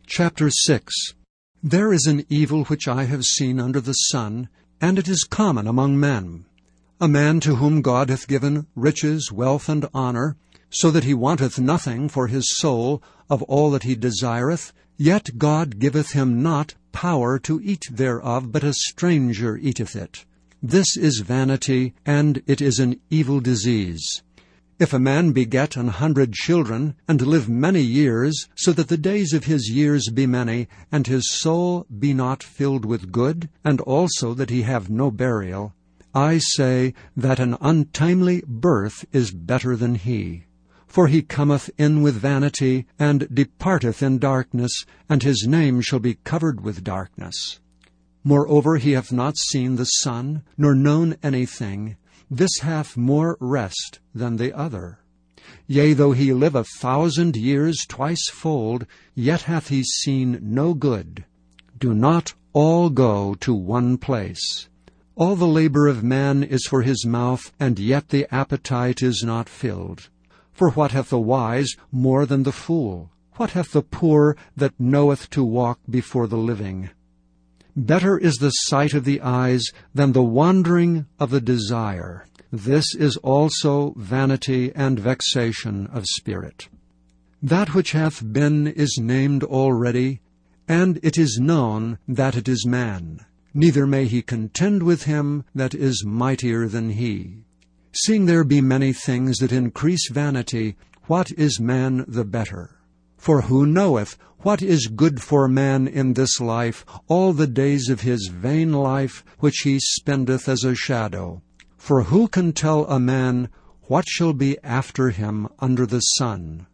Chapter 6. There is an evil which I have seen under the sun, and it is common among men. A man to whom God hath given riches, wealth, and honour, so that he wanteth nothing for his soul of all that he desireth, yet God giveth him not power to eat thereof, but a stranger eateth it. This is vanity, and it is an evil disease. If a man beget 100 children, and live many years, so that the days of his years be many, and his soul be not filled with good, and also that he have no burial, I say that an untimely birth is better than he. For he cometh in with vanity, and departeth in darkness, and his name shall be covered with darkness. Moreover, he hath not seen the sun, nor known anything. This hath more rest than the other. Yea, though he live 1,000 years twicefold, yet hath he seen no good. Do not all go to one place. All the labor of man is for his mouth, and yet the appetite is not filled. For what hath the wise more than the fool? What hath the poor that knoweth to walk before the living? Better is the sight of the eyes than the wandering of the desire. This is also vanity and vexation of spirit. That which hath been is named already, and it is known that it is man. Neither may he contend with him that is mightier than he. Seeing there be many things that increase vanity, what is man the better? For who knoweth what is good for man in this life, all the days of his vain life, which he spendeth as a shadow? For who can tell a man what shall be after him under the sun?